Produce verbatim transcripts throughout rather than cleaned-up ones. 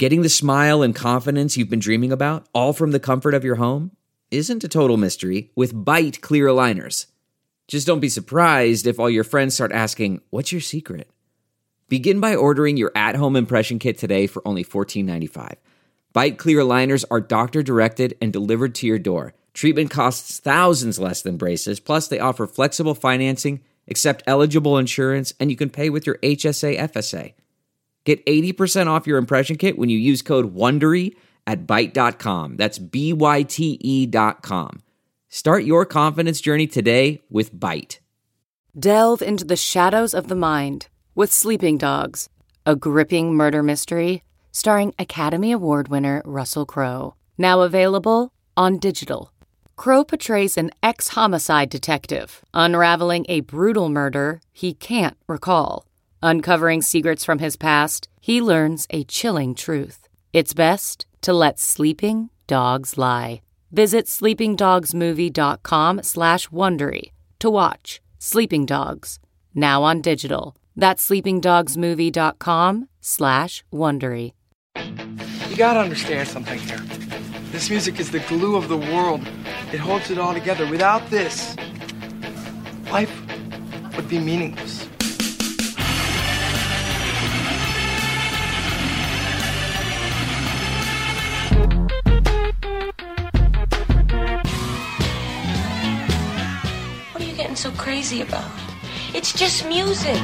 Getting the smile and confidence you've been dreaming about, all from the comfort of your home, isn't a total mystery with Byte clear aligners. Just don't be surprised if all your friends start asking, what's your secret? Begin by ordering your at-home impression kit today for only fourteen ninety-five. Byte clear aligners are doctor-directed and delivered to your door. Treatment costs thousands less than braces, plus they offer flexible financing, accept eligible insurance, and you can pay with your H S A F S A. Get eighty percent off your impression kit when you use code WONDERY at byte dot com. That's B Y T E dot com. Start your confidence journey today with Byte. Delve into the shadows of the mind with Sleeping Dogs, a gripping murder mystery starring Academy Award winner Russell Crowe. Now available on digital. Crowe portrays an ex-homicide detective unraveling a brutal murder he can't recall. Uncovering secrets from his past, he learns a chilling truth. It's best to let sleeping dogs lie. Visit sleepingdogsmovie.com slash Wondery to watch Sleeping Dogs, now on digital. That's sleepingdogsmovie.com slash Wondery. You gotta understand something here. This music is the glue of the world. It holds it all together. Without this, life would be meaningless. What are you getting so crazy about? It's just music.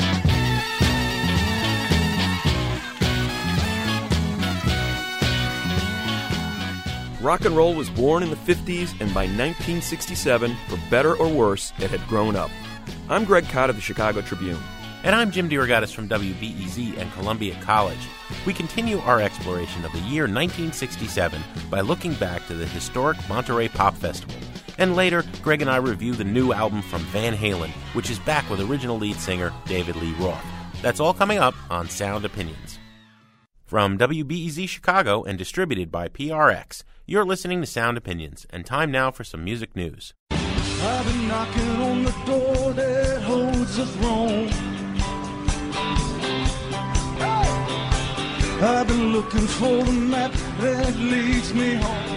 Rock and roll was born in the fifties, and by nineteen sixty-seven, for better or worse, it had grown up. I'm Greg Cott of the Chicago Tribune. And I'm Jim DeRogatis from W B E Z and Columbia College. We continue our exploration of the year nineteen sixty-seven by looking back to the historic Monterey Pop Festival. And later, Greg and I review the new album from Van Halen, which is back with original lead singer David Lee Roth. That's all coming up on Sound Opinions. From W B E Z Chicago and distributed by P R X, you're listening to Sound Opinions, and time now for some music news. I've been knocking on the door that holds the throne. I've been looking for the map that leads me home.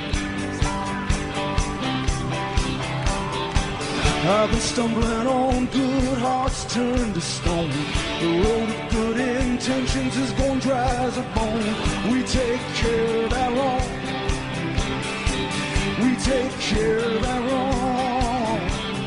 I've been stumbling on good hearts turned to stone. The road of good intentions is going dry as a bone. We take care of our wrong. We take care of our wrong.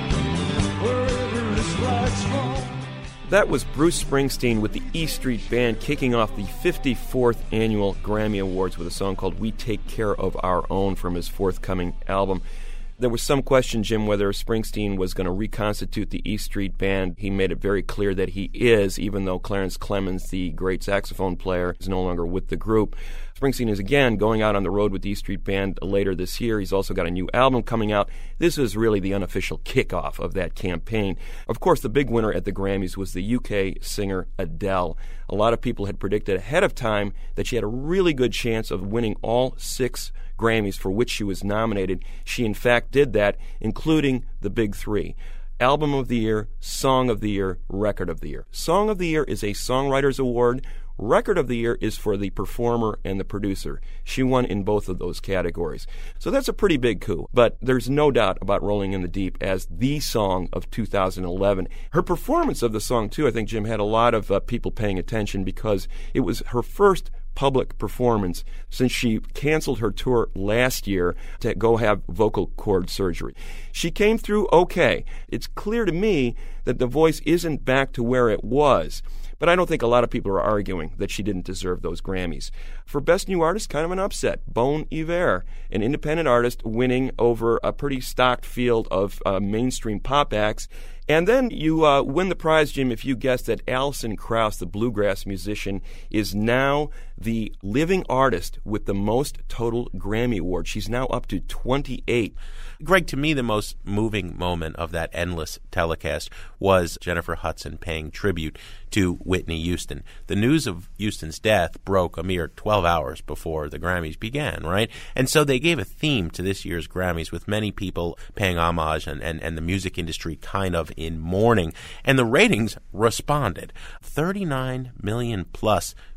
Wherever it's right's wrong. That was Bruce Springsteen with the E Street Band kicking off the fifty-fourth Annual Grammy Awards with a song called We Take Care of Our Own from his forthcoming album. There was some question, Jim, whether Springsteen was going to reconstitute the E Street Band. He made it very clear that he is, even though Clarence Clemons, the great saxophone player, is no longer with the group. Springsteen is again going out on the road with the E Street Band later this year. He's also got a new album coming out. This is really the unofficial kickoff of that campaign. Of course, the big winner at the Grammys was the U K singer Adele. A lot of people had predicted ahead of time that she had a really good chance of winning all six Grammys for which she was nominated. She, in fact, did that, including the big three. Album of the Year, Song of the Year, Record of the Year. Song of the Year is a Songwriters Award. Record of the Year is for the performer and the producer. She won in both of those categories. So that's a pretty big coup. But there's no doubt about Rolling in the Deep as the song of two thousand eleven. Her performance of the song, too, I think, Jim, had a lot of uh, people paying attention because it was her first public performance since she canceled her tour last year to go have vocal cord surgery. She came through okay. It's clear to me that the voice isn't back to where it was. But I don't think a lot of people are arguing that she didn't deserve those Grammys. For Best New Artist, kind of an upset. Bon Iver, an independent artist winning over a pretty stocked field of uh, mainstream pop acts. And then you uh, win the prize, Jim, if you guess that Alison Krauss, the bluegrass musician, is now the living artist with the most total Grammy awards. She's now up to twenty-eight. Greg, to me, the most moving moment of that endless telecast was Jennifer Hudson paying tribute to Whitney Houston. The news of Houston's death broke a mere twelve hours before the Grammys began, right? And so they gave a theme to this year's Grammys with many people paying homage and, and, and the music industry kind of in mourning. And the ratings responded. thirty-nine million plus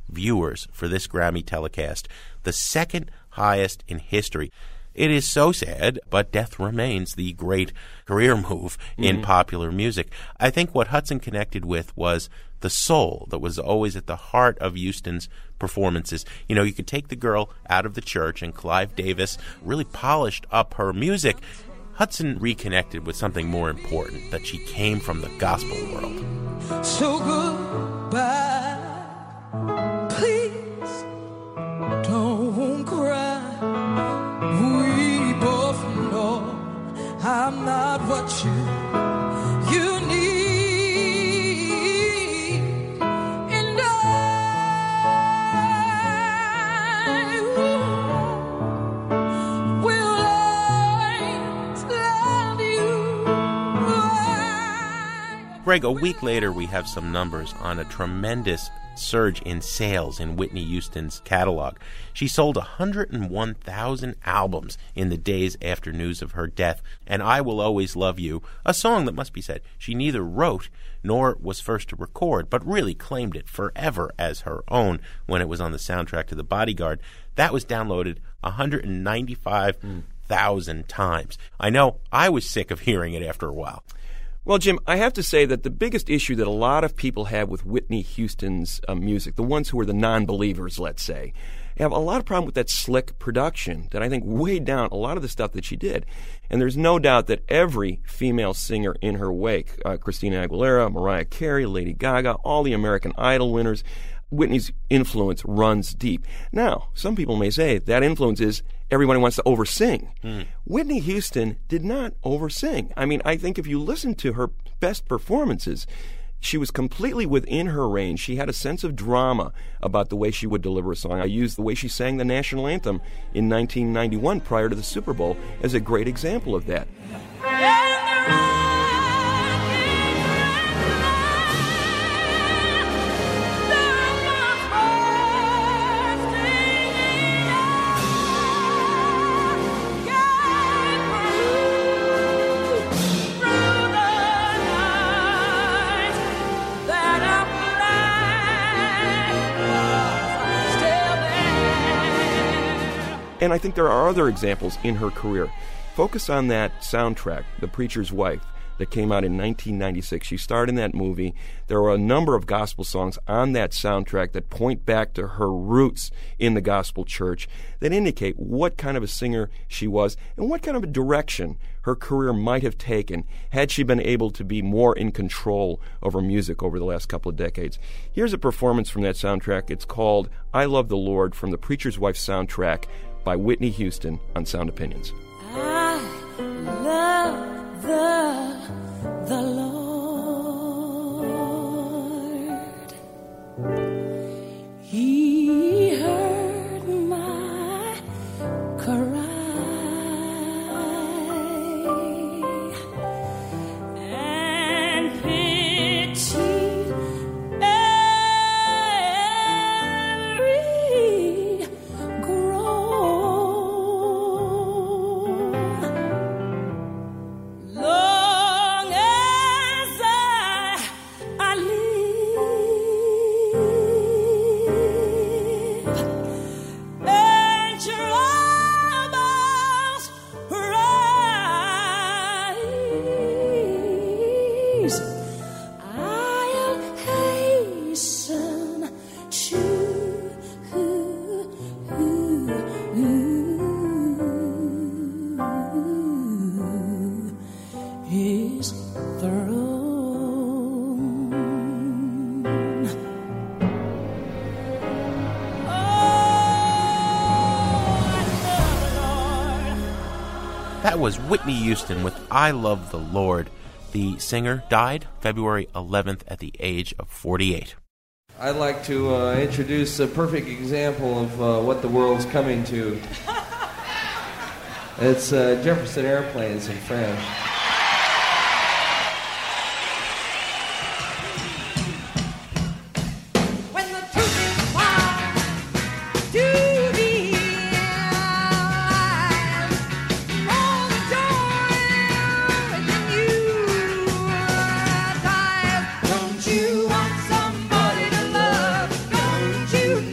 viewers for this Grammy telecast, the second highest in history. It is so sad, but death remains the great career move in mm-hmm. popular music. I think what Hudson connected with was the soul that was always at the heart of Houston's performances. You know, you could take the girl out of the church, and Clive Davis really polished up her music. Hudson reconnected with something more important, that she came from the gospel world. So goodbye, please don't cry. We both know I'm not what you you need, and I will always love you. Greg, a week later we have some numbers on a tremendous surge in sales in Whitney Houston's catalog. She sold one hundred one thousand albums in the days after news of her death, and I Will Always Love You, a song that must be said she neither wrote nor was first to record, but really claimed it forever as her own when it was on the soundtrack to The Bodyguard. That was downloaded one hundred ninety-five thousand times. I know I was sick of hearing it after a while. Well, Jim, I have to say that the biggest issue that a lot of people have with Whitney Houston's uh, music, the ones who are the non-believers, let's say, have a lot of problem with that slick production that I think weighed down a lot of the stuff that she did. And there's no doubt that every female singer in her wake, uh, Christina Aguilera, Mariah Carey, Lady Gaga, all the American Idol winners, Whitney's influence runs deep. Now, some people may say that influence is everybody wants to oversing. Mm. Whitney Houston did not oversing. I mean, I think if you listen to her best performances, she was completely within her range. She had a sense of drama about the way she would deliver a song. I used the way she sang the national anthem in nineteen ninety-one prior to the Super Bowl as a great example of that. And I think there are other examples in her career. Focus on that soundtrack, The Preacher's Wife, that came out in nineteen ninety-six. She starred in that movie. There are a number of gospel songs on that soundtrack that point back to her roots in the gospel church that indicate what kind of a singer she was and what kind of a direction her career might have taken had she been able to be more in control of her music over the last couple of decades. Here's a performance from that soundtrack. It's called I Love the Lord from The Preacher's Wife soundtrack by Whitney Houston on Sound Opinions. I love the, the Lord. He heard my cry and pitied every long as I, I live and troubles rise, I'll hasten to His throne. Oh, I love the Lord. That was Whitney Houston with I Love the Lord. The singer died February eleventh at the age of forty-eight. I'd like to uh, introduce a perfect example of uh, what the world's coming to. It's uh, Jefferson Airplanes in French. When the truth is found to be alive, all the joy within you dies. Don't you want somebody to love? Don't you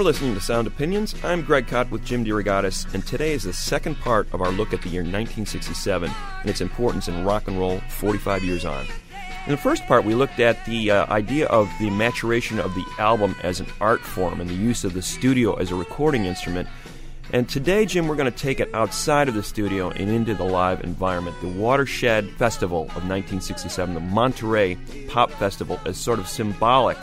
You're listening to Sound Opinions. I'm Greg Kot with Jim DeRogatis, and today is the second part of our look at the year nineteen sixty-seven and its importance in rock and roll forty-five years on. In the first part, we looked at the uh, idea of the maturation of the album as an art form and the use of the studio as a recording instrument. And today, Jim, we're going to take it outside of the studio and into the live environment. The Watershed Festival of nineteen sixty-seven, the Monterey Pop Festival, is sort of symbolic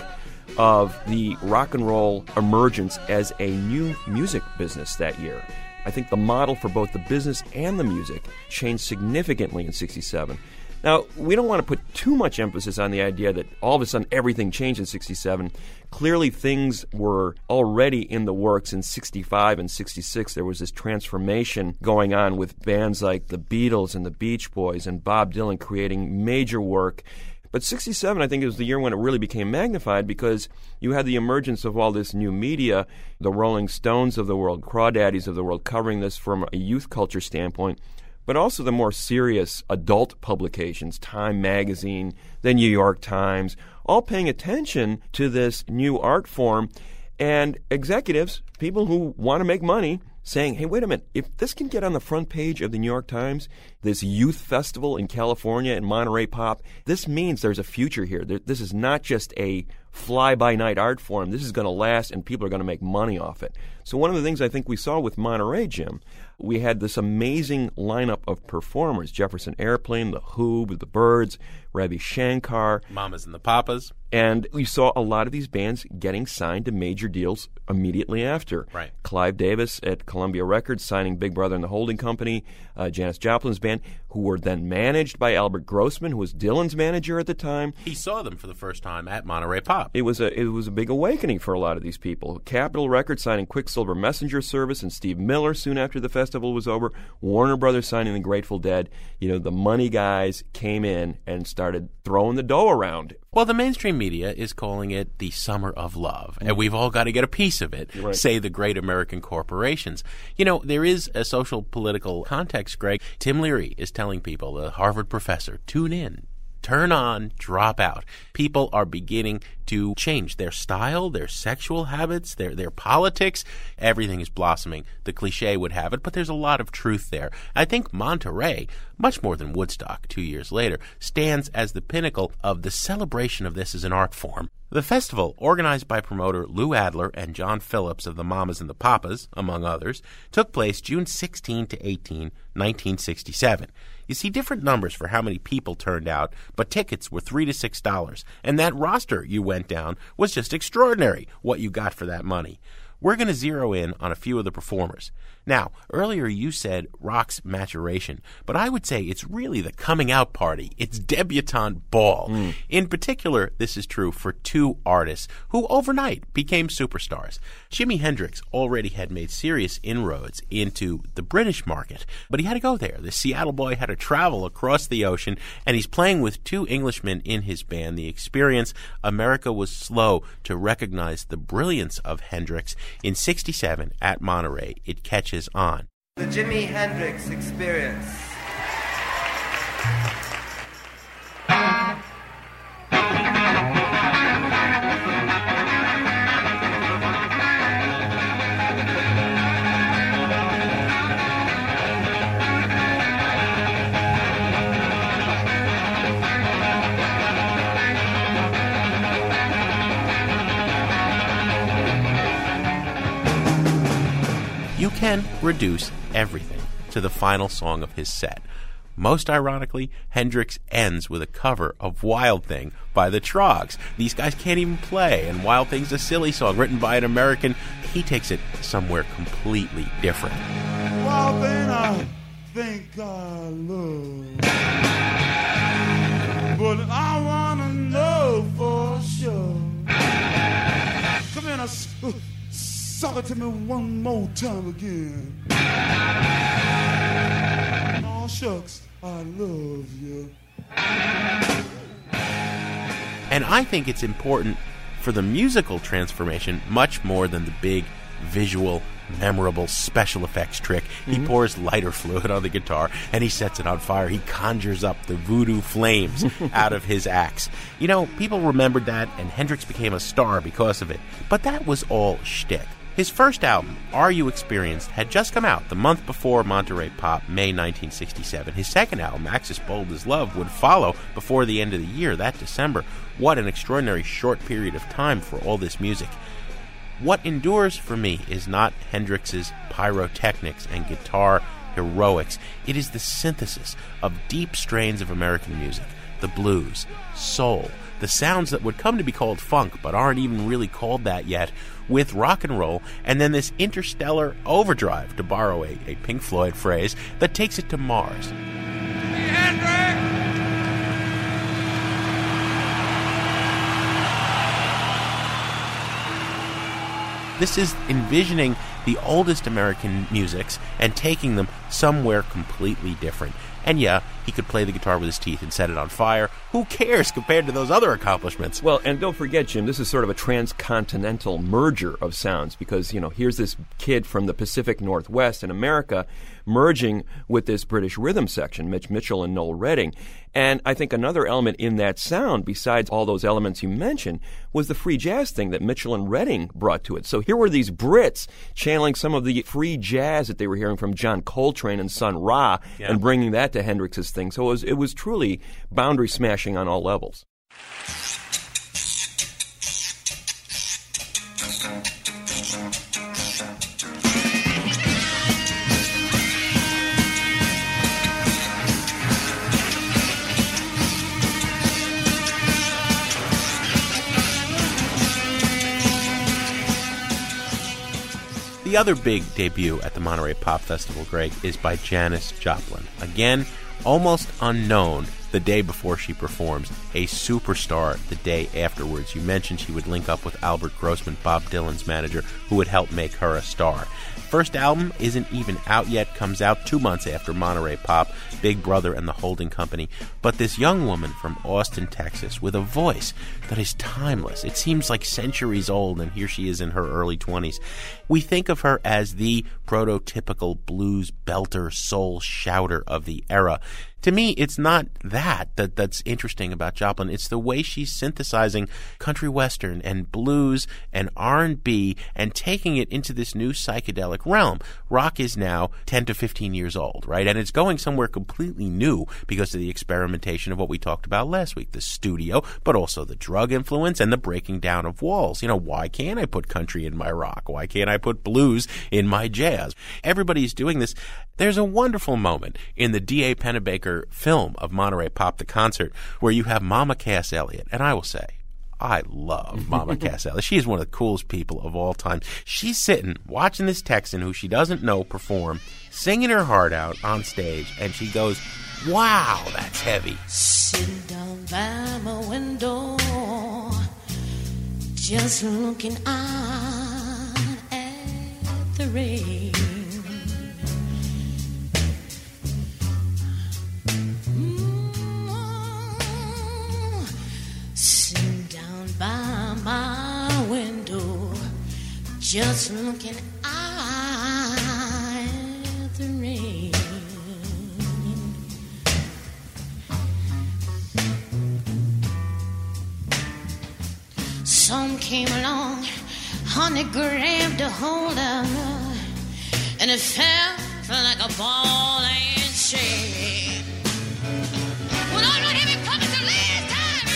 of the rock and roll emergence as a new music business that year. I think the model for both the business and the music changed significantly in sixty-seven. Now, we don't want to put too much emphasis on the idea that all of a sudden everything changed in sixty-seven. Clearly, things were already in the works in sixty-five and sixty-six. There was this transformation going on with bands like the Beatles and the Beach Boys and Bob Dylan creating major work. But sixty-seven, I think, was the year when it really became magnified because you had the emergence of all this new media, the Rolling Stones of the world, Crawdaddies of the world, covering this from a youth culture standpoint, but also the more serious adult publications, Time Magazine, the New York Times, all paying attention to this new art form, and executives, people who want to make money, saying, hey, wait a minute, if this can get on the front page of the New York Times, this youth festival in California and Monterey Pop, this means there's a future here. This is not just a fly-by-night art form. This is going to last, and people are going to make money off it. So one of the things I think we saw with Monterey, Jim, we had this amazing lineup of performers, Jefferson Airplane, The Who, The Byrds, Ravi Shankar, Mamas and the Papas. And we saw a lot of these bands getting signed to major deals immediately after. Right. Clive Davis at Columbia Records signing Big Brother and the Holding Company, uh, Janis Joplin's band, who were then managed by Albert Grossman, who was Dylan's manager at the time. He saw them for the first time at Monterey Pop. It was a it was a big awakening for a lot of these people. Capitol Records signing Quicksilver Messenger Service and Steve Miller soon after the festival was over. Warner Brothers signing the Grateful Dead. You know, the money guys came in and started throwing the dough around. Well, the mainstream media is calling it the summer of love, and we've all got to get a piece of it, right. Say the great American corporations. You know, there is a social political context, Greg. Tim Leary is telling people, the Harvard professor, tune in. Turn on, drop out. People are beginning to change their style, their sexual habits, their their politics. Everything is blossoming. The cliche would have it, but there's a lot of truth there. I think Monterey, much more than Woodstock two years later, stands as the pinnacle of the celebration of this as an art form. The festival, organized by promoter Lou Adler and John Phillips of the Mamas and the Papas, among others, took place June sixteenth to eighteenth, nineteen sixty-seven. You see different numbers for how many people turned out, but tickets were three to six dollars, and that roster you went down was just extraordinary, what you got for that money. We're going to zero in on a few of the performers. Now, earlier you said rock's maturation, but I would say it's really the coming out party. It's debutante ball. Mm. In particular, this is true for two artists who overnight became superstars. Jimi Hendrix already had made serious inroads into the British market, but he had to go there. The Seattle boy had to travel across the ocean, and he's playing with two Englishmen in his band. The Experience, America was slow to recognize the brilliance of Hendrix. In sixty-seven, at Monterey, it catches on. The Jimi Hendrix Experience. You can reduce everything to the final song of his set. Most ironically, Hendrix ends with a cover of Wild Thing by the Troggs. These guys can't even play, and Wild Thing's a silly song written by an American. He takes it somewhere completely different. Wild thing I think I love, but I want to know for sure. Come in, I... Suck it to me one more time again. Oh, shucks, I love you. And I think it's important for the musical transformation much more than the big visual, memorable special effects trick. Mm-hmm. He pours lighter fluid on the guitar and he sets it on fire. He conjures up the voodoo flames out of his axe. You know, people remembered that, and Hendrix became a star because of it. But that was all shtick. His first album, Are You Experienced, had just come out the month before Monterey Pop, May nineteen sixty-seven. His second album, Axis Bold as Love, would follow before the end of the year, that December. What an extraordinary short period of time for all this music. What endures for me is not Hendrix's pyrotechnics and guitar heroics. It is the synthesis of deep strains of American music, the blues, soul, the sounds that would come to be called funk but aren't even really called that yet, with rock and roll, and then this interstellar overdrive, to borrow a, a Pink Floyd phrase, that takes it to Mars. This is envisioning the oldest American musics and taking them somewhere completely different. And yeah, he could play the guitar with his teeth and set it on fire. Who cares compared to those other accomplishments? Well, and don't forget, Jim, this is sort of a transcontinental merger of sounds because, you know, here's this kid from the Pacific Northwest in America merging with this British rhythm section, Mitch Mitchell and Noel Redding. And I think another element in that sound, besides all those elements you mentioned, was the free jazz thing that Mitchell and Redding brought to it. So here were these Brits channeling some of the free jazz that they were hearing from John Coltrane and Sun Ra yeah. and bringing that to Hendrix's thing. So it was, it was truly boundary smashing on all levels. The other big debut at the Monterey Pop Festival, Greg, is by Janis Joplin. Again, almost unknown the day before she performs, a superstar the day afterwards. You mentioned she would link up with Albert Grossman, Bob Dylan's manager, who would help make her a star. First album isn't even out yet, comes out two months after Monterey Pop, Big Brother and the Holding Company. But this young woman from Austin, Texas, with a voice that is timeless. It seems like centuries old, and here she is in her early twenties. We think of her as the prototypical blues belter, soul shouter of the era. To me, it's not that, that that's interesting about Joplin. It's the way she's synthesizing country western and blues and R and B and taking it into this new psychedelic realm. Rock is now ten to fifteen years old, right? And it's going somewhere completely new because of the experimentation of what we talked about last week, the studio, but also the drug influence and the breaking down of walls. You know, why can't I put country in my rock? Why can't I put blues in my jazz? Everybody's doing this. There's a wonderful moment in the D A Pennebaker film of Monterey Pop the Concert where you have Mama Cass Elliot, and I will say, I love Mama Cass Elliot. She is one of the coolest people of all time. She's sitting, watching this Texan who she doesn't know perform, singing her heart out on stage, and she goes, wow, that's heavy. Sitting down by my window, just looking out at the rain. Sitting down by my window, just looking out at the rain. Some came along, honey grabbed a hold of her, and it felt like a ball and chain. Well, I don't hear me coming to last time,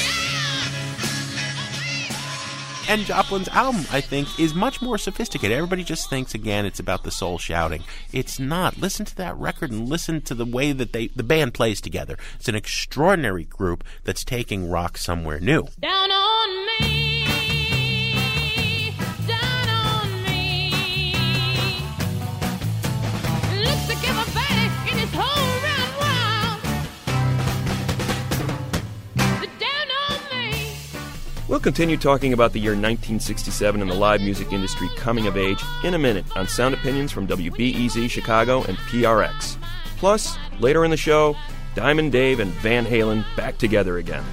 yeah! And Joplin's album, I think, is much more sophisticated. Everybody just thinks, again, it's about the soul shouting. It's not. Listen to that record and listen to the way that they the band plays together. It's an extraordinary group that's taking rock somewhere new. Down on me. We'll continue talking about the year nineteen sixty-seven and the live music industry coming of age in a minute on Sound Opinions from W B E Z Chicago and P R X. Plus, later in the show, Diamond Dave and Van Halen back together again.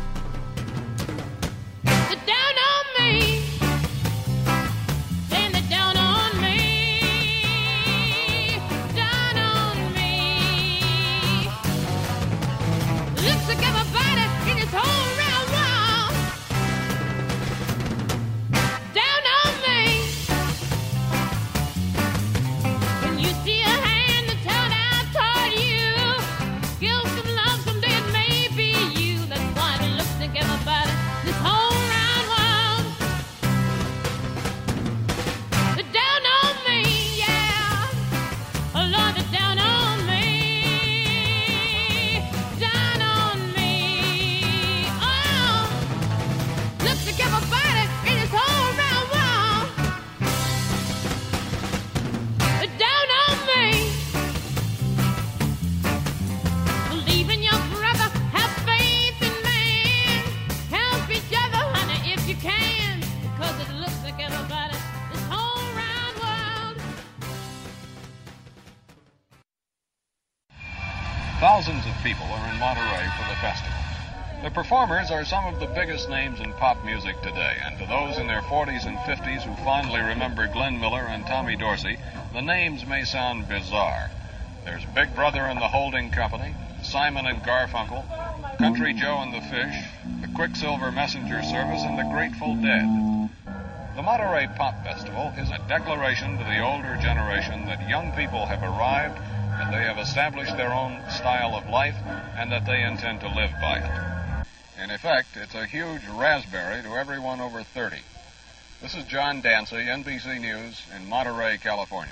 Thousands of people are in Monterey for the festival. The performers are some of the biggest names in pop music today, and to those in their forties and fifties who fondly remember Glenn Miller and Tommy Dorsey, the names may sound bizarre. There's Big Brother and the Holding Company, Simon and Garfunkel, Country Joe and the Fish, the Quicksilver Messenger Service, and the Grateful Dead. The Monterey Pop Festival is a declaration to the older generation that young people have arrived and they have established their own style of life and that they intend to live by it. In effect, it's a huge raspberry to everyone over thirty. This is John Dancy, N B C News, in Monterey, California.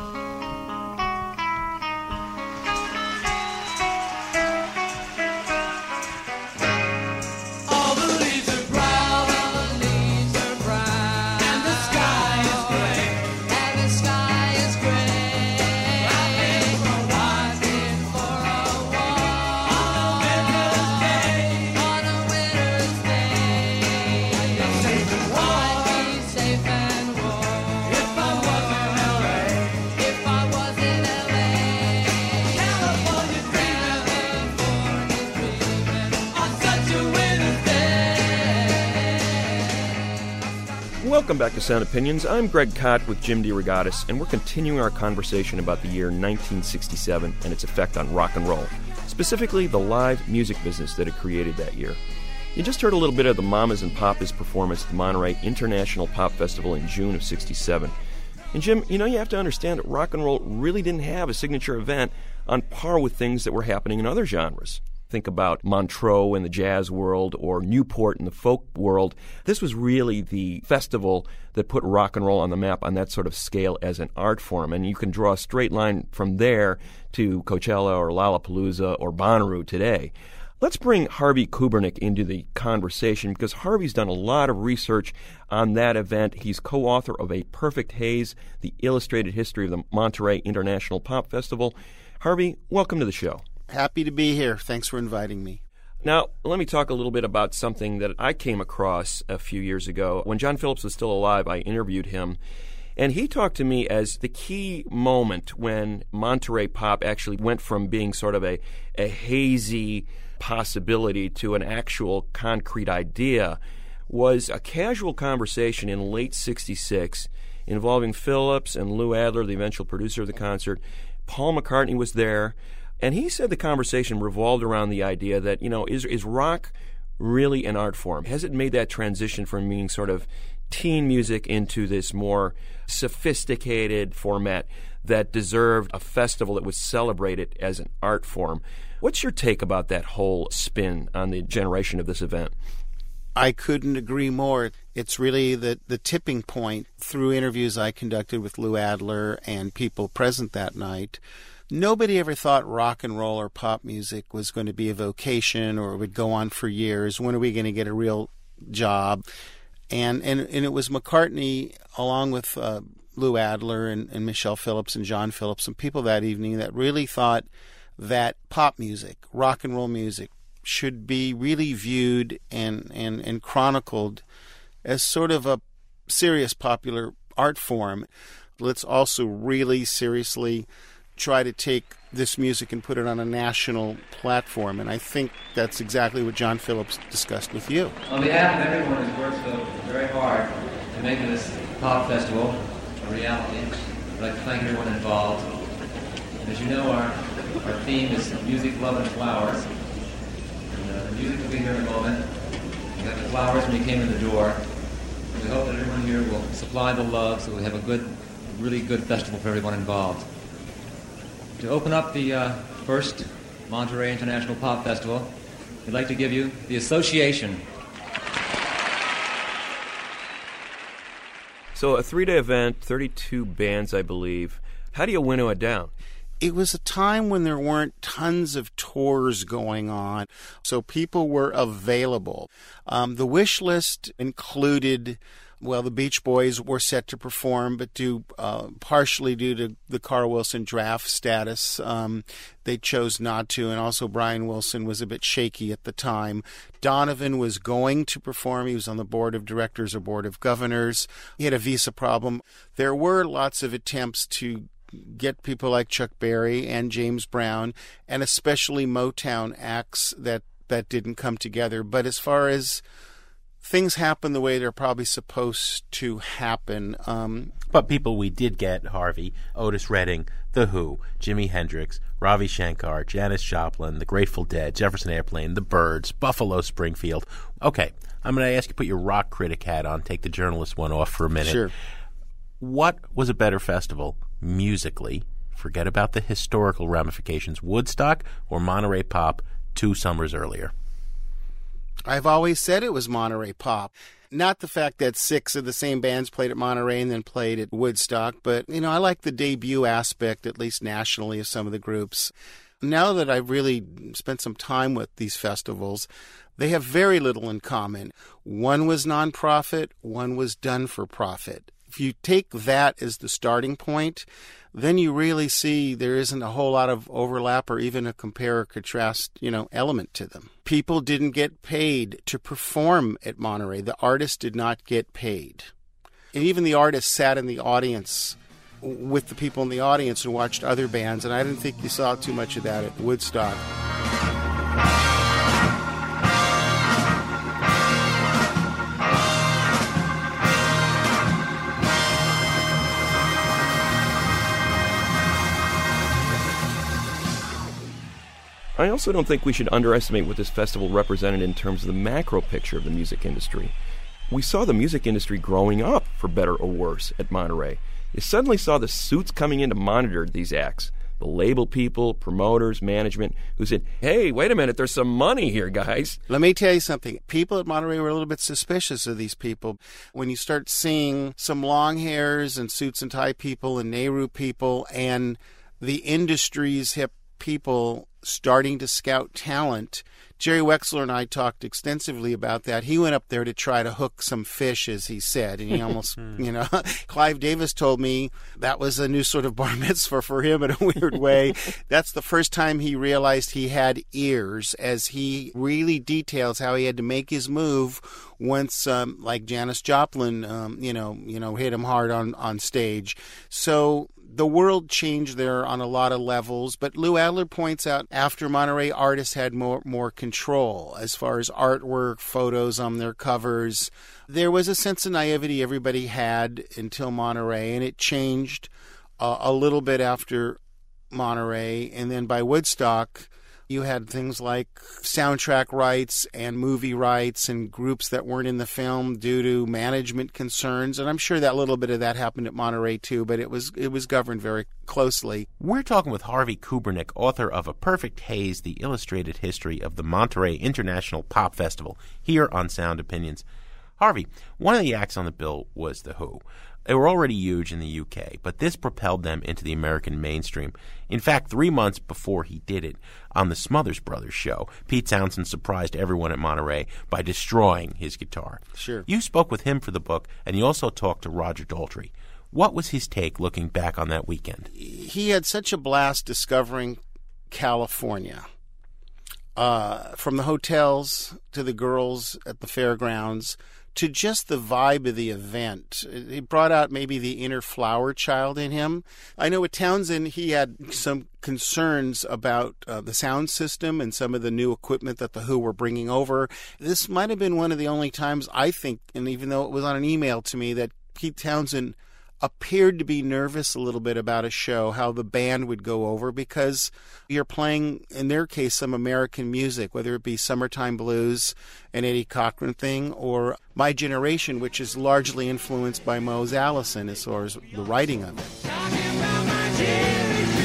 Welcome back to Sound Opinions. I'm Greg Kot with Jim DeRogatis, and we're continuing our conversation about the year nineteen sixty-seven and its effect on rock and roll, specifically the live music business that it created that year. You just heard a little bit of the Mamas and Papas performance at the Monterey International Pop Festival in June of sixty-seven. And Jim, you know, you have to understand that rock and roll really didn't have a signature event on par with things that were happening in other genres. Think about Montreux in the jazz world or Newport in the folk world. This was really the festival that put rock and roll on the map on that sort of scale as an art form. And you can draw a straight line from there to Coachella or Lollapalooza or Bonnaroo today. Let's bring Harvey Kubernik into the conversation because Harvey's done a lot of research on that event. He's co-author of A Perfect Haze, the illustrated history of the Monterey International Pop Festival. Harvey, welcome to the show. Happy to be here. Thanks for inviting me. Now, let me talk a little bit about something that I came across a few years ago. When John Phillips was still alive, I interviewed him, and he talked to me as the key moment when Monterey Pop actually went from being sort of a, a hazy possibility to an actual concrete idea was a casual conversation in late sixty-six involving Phillips and Lou Adler, the eventual producer of the concert. Paul McCartney was there. And he said the conversation revolved around the idea that, you know, is is rock really an art form? Has it made that transition from being sort of teen music into this more sophisticated format that deserved a festival that would celebrate it as an art form? What's your take about that whole spin on the generation of this event? I couldn't agree more. It's really the, the tipping point through interviews I conducted with Lou Adler and people present that night. Nobody ever thought rock and roll or pop music was going to be a vocation or would go on for years. When are we going to get a real job? And and, and it was McCartney, along with uh, Lou Adler and, and Michelle Phillips and John Phillips and people that evening that really thought that pop music, rock and roll music, should be really viewed and, and, and chronicled as sort of a serious popular art form. Let's also really seriously try to take this music and put it on a national platform. And I think that's exactly what John Phillips discussed with you. On behalf of everyone who's worked so very hard to make this pop festival a reality, I'd like to thank everyone involved. And as you know, our, our theme is music, love, and flowers. And uh, the music will be here in a moment. We got the flowers when you came in the door. We hope that everyone here will supply the love so we have a good, really good festival for everyone involved. To open up the uh, first Monterey International Pop Festival, we'd like to give you the Association. So a three-day event, thirty-two bands, I believe. How do you winnow it down? It was a time when there weren't tons of tours going on, so people were available. Um, the wish list included, well, the Beach Boys were set to perform, but due uh, partially due to the Carl Wilson draft status, um, they chose not to, and also Brian Wilson was a bit shaky at the time. Donovan was going to perform. He was on the board of directors or board of governors. He had a visa problem. There were lots of attempts to get people like Chuck Berry and James Brown, and especially Motown acts that, that didn't come together. But as far as things happen the way they're probably supposed to happen. Um, but people we did get, Harvey, Otis Redding, The Who, Jimi Hendrix, Ravi Shankar, Janis Joplin, The Grateful Dead, Jefferson Airplane, The Byrds, Buffalo Springfield. Okay, I'm going to ask you to put your rock critic hat on, take the journalist one off for a minute. Sure. What was a better festival musically? Forget about the historical ramifications. Woodstock or Monterey Pop two summers earlier? I've always said it was Monterey Pop. Not the fact that six of the same bands played at Monterey and then played at Woodstock, but, you know, I like the debut aspect, at least nationally, of some of the groups. Now that I've really spent some time with these festivals, they have very little in common. One was nonprofit, one was done for profit. If you take that as the starting point, then you really see there isn't a whole lot of overlap or even a compare or contrast, you know, element to them. People didn't get paid to perform at Monterey. The artists did not get paid. And even the artists sat in the audience with the people in the audience and watched other bands, and I didn't think you saw too much of that at Woodstock. I also don't think we should underestimate what this festival represented in terms of the macro picture of the music industry. We saw the music industry growing up, for better or worse, at Monterey. You suddenly saw the suits coming in to monitor these acts. The label people, promoters, management, who said, hey, wait a minute, there's some money here, guys. Let me tell you something. People at Monterey were a little bit suspicious of these people. When you start seeing some long hairs and suits and tie people and Nehru people and the industry's hip people starting to scout talent. Jerry Wexler and I talked extensively about that. He went up there to try to hook some fish, as he said, and he almost, you know, Clive Davis told me that was a new sort of bar mitzvah for him in a weird way. That's the first time he realized he had ears, as he really details how he had to make his move once, um, like Janis Joplin, um, you know, you know, hit him hard on, on stage. So the world changed there on a lot of levels, but Lou Adler points out after Monterey, artists had more more control as far as artwork, photos on their covers. There was a sense of naivety everybody had until Monterey, and it changed uh, a little bit after Monterey. And then by Woodstock, you had things like soundtrack rights and movie rights and groups that weren't in the film due to management concerns. And I'm sure that little bit of that happened at Monterey too, but it was it was governed very closely. We're talking with Harvey Kubernik, author of A Perfect Haze, The Illustrated History of the Monterey International Pop Festival, here on Sound Opinions. Harvey, one of the acts on the bill was The Who. They were already huge in the U K, but this propelled them into the American mainstream. In fact, three months before he did it, on the Smothers Brothers show, Pete Townsend surprised everyone at Monterey by destroying his guitar. Sure. You spoke with him for the book, and you also talked to Roger Daltrey. What was his take looking back on that weekend? He had such a blast discovering California. Uh, from the hotels to the girls at the fairgrounds to just the vibe of the event. It brought out maybe the inner flower child in him. I know with Townsend, he had some concerns about uh, the sound system and some of the new equipment that The Who were bringing over. This might have been one of the only times, I think, and even though it was on an email to me, that Pete Townsend appeared to be nervous a little bit about a show, how the band would go over, because you're playing, in their case, some American music, whether it be Summertime Blues, an Eddie Cochran thing, or My Generation, which is largely influenced by Mose Allison as far as the writing of it.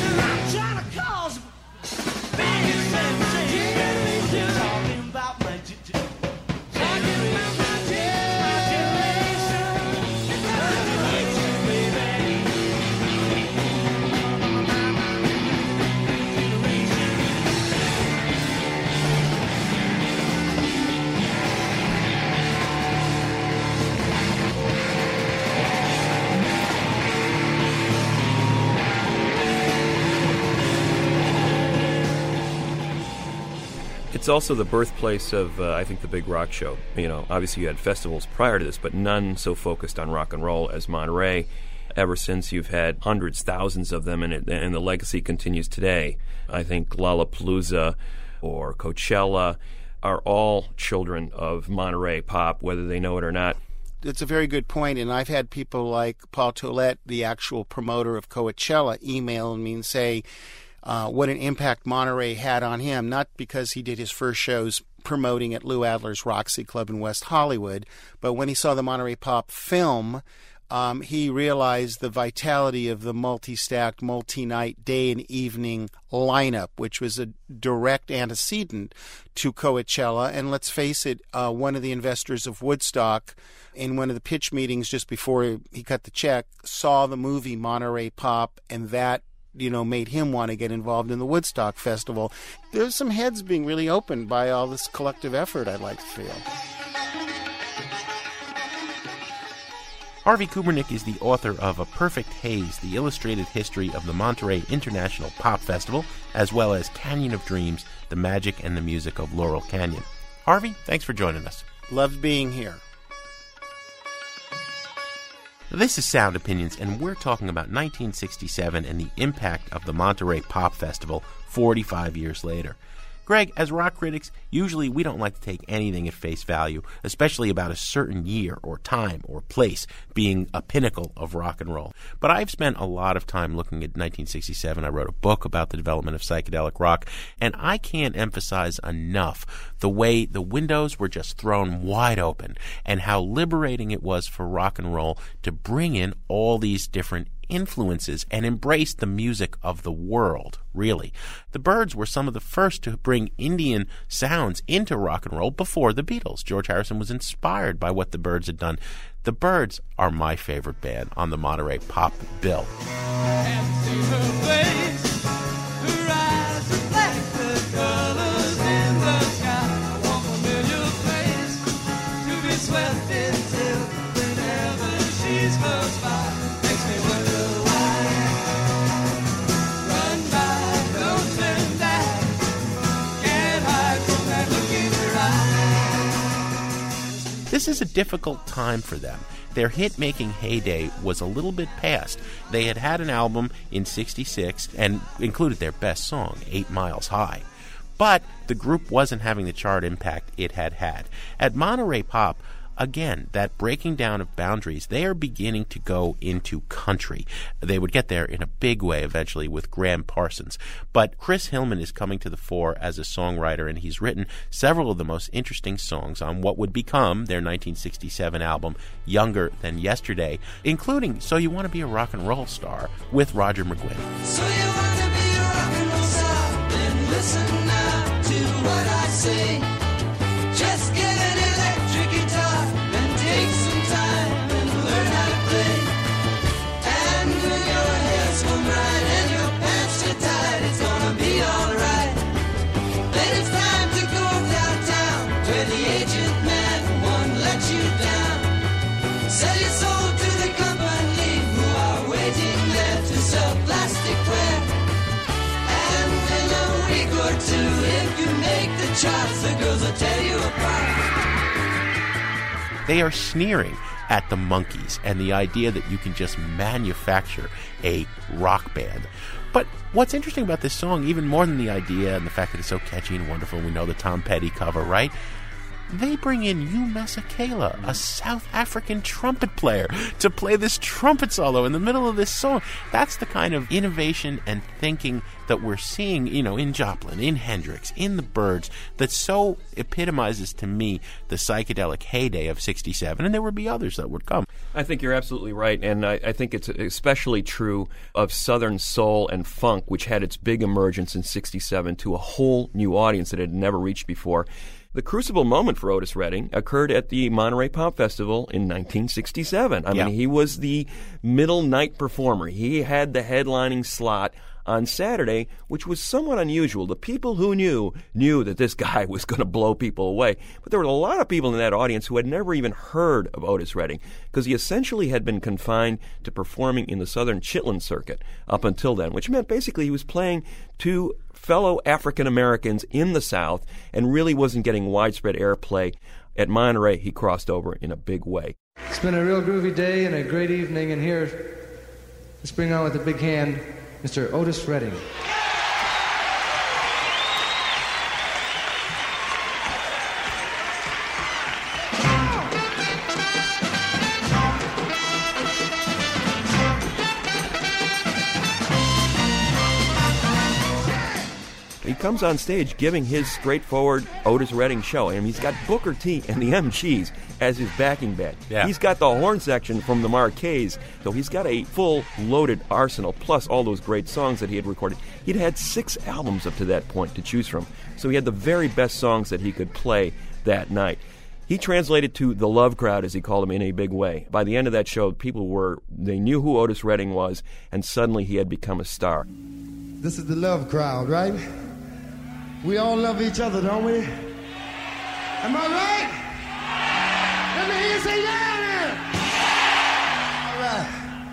It's also the birthplace of, uh, I think, the big rock show. You know, obviously you had festivals prior to this, but none so focused on rock and roll as Monterey. ever since. You've had hundreds, thousands of them, and, it, and the legacy continues today. I think Lollapalooza or Coachella are all children of Monterey pop, whether they know it or not. It's a very good point, and I've had people like Paul Tollett, the actual promoter of Coachella, email me and say uh, what an impact Monterey had on him, not because he did his first shows promoting at Lou Adler's Roxy Club in West Hollywood, but when he saw the Monterey Pop film, um, he realized the vitality of the multi-stacked, multi-night, day and evening lineup, which was a direct antecedent to Coachella. And let's face it, uh, one of the investors of Woodstock, in one of the pitch meetings just before he cut the check, saw the movie Monterey Pop, and that, you know, made him want to get involved in the Woodstock Festival. There's some heads being really opened by all this collective effort, I'd like to feel. Harvey Kubernik is the author of A Perfect Haze, the illustrated history of the Monterey International Pop Festival, as well as Canyon of Dreams, the magic and the music of Laurel Canyon. Harvey, thanks for joining us. Loved being here. This is Sound Opinions, and we're talking about nineteen sixty-seven and the impact of the Monterey Pop Festival forty-five years later. Greg, as rock critics, usually we don't like to take anything at face value, especially about a certain year or time or place being a pinnacle of rock and roll. But I've spent a lot of time looking at nineteen sixty-seven. I wrote a book about the development of psychedelic rock, and I can't emphasize enough the way the windows were just thrown wide open and how liberating it was for rock and roll to bring in all these different influences and embrace the music of the world, really. The Byrds were some of the first to bring Indian sounds into rock and roll before the Beatles. George Harrison was inspired by what the Byrds had done. The Byrds are my favorite band on the Monterey Pop bill. This is a difficult time for them. Their hit-making heyday was a little bit past. They had had an album in sixty-six and included their best song, Eight Miles High. But the group wasn't having the chart impact it had had. At Monterey Pop, again, that breaking down of boundaries, they are beginning to go into country. They would get there in a big way eventually with Graham Parsons. But Chris Hillman is coming to the fore as a songwriter, and he's written several of the most interesting songs on what would become their nineteen sixty-seven album, Younger Than Yesterday, including So You Want to Be a Rock and Roll Star with Roger McGuinn. So you want to be a rock and roll star? Then listen now to what I say. Just get an electric guitar and take some time and learn how to play. And when your hair's come right and your pants are tight, it's gonna be alright. Then it's time to go downtown where the agent man won't let you down. Sell your soul to the company who are waiting there to sell plasticware. And in a week or two, if you make the charts, the girls will tell you apart. They are sneering at the Monkees and the idea that you can just manufacture a rock band. But what's interesting about this song, even more than the idea and the fact that it's so catchy and wonderful, we know the Tom Petty cover, right? They bring in Hugh Masekela, a South African trumpet player, to play this trumpet solo in the middle of this song. That's the kind of innovation and thinking that we're seeing, you know, in Joplin, in Hendrix, in the Byrds, that so epitomizes to me the psychedelic heyday of sixty-seven, and there would be others that would come. I think you're absolutely right, and I, I think it's especially true of Southern soul and funk, which had its big emergence in sixty-seven to a whole new audience that it had never reached before. The crucible moment for Otis Redding occurred at the Monterey Pop Festival in nineteen sixty-seven. I Yeah. mean, he was the middle night performer. He had the headlining slot on Saturday, which was somewhat unusual. The people who knew knew that this guy was going to blow people away. But there were a lot of people in that audience who had never even heard of Otis Redding, because he essentially had been confined to performing in the Southern Chitlin circuit up until then, which meant basically he was playing to fellow African Americans in the South and really wasn't getting widespread airplay. At Monterey, he crossed over in a big way. It's been a real groovy day and a great evening, and here Let's bring on with a big hand, Mister Otis Redding. He comes on stage giving his straightforward Otis Redding show. I mean, he's got Booker T and the M Gs as his backing band. Yeah. He's got the horn section from the Marqués, so he's got a full loaded arsenal, plus all those great songs that he had recorded. He'd had six albums up to that point to choose from, so he had the very best songs that he could play that night. He translated to the love crowd, as he called them, in a big way. By the end of that show, people were, they knew who Otis Redding was, and suddenly he had become a star. This is the love crowd, right? We all love each other, don't we? Am I right? Let me hear you say yeah, man. All right.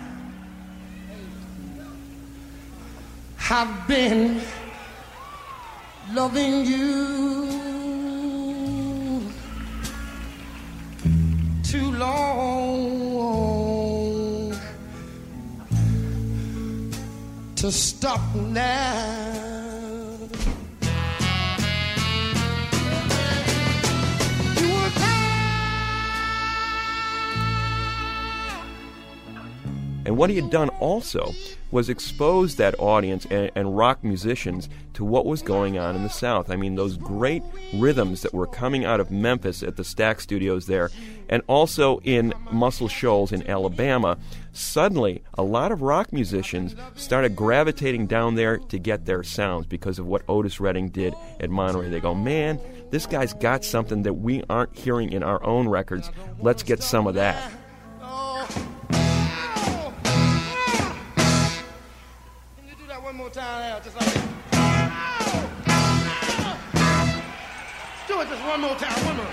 I've been loving you too long to stop now. And what he had done also was expose that audience and, and rock musicians to what was going on in the South. I mean, those great rhythms that were coming out of Memphis at the Stax Studios there, and also in Muscle Shoals in Alabama. Suddenly, a lot of rock musicians started gravitating down there to get their sounds because of what Otis Redding did at Monterey. They go, man, this guy's got something that we aren't hearing in our own records. Let's get some of that. One more time out, just like this. Do it just one more time, one more.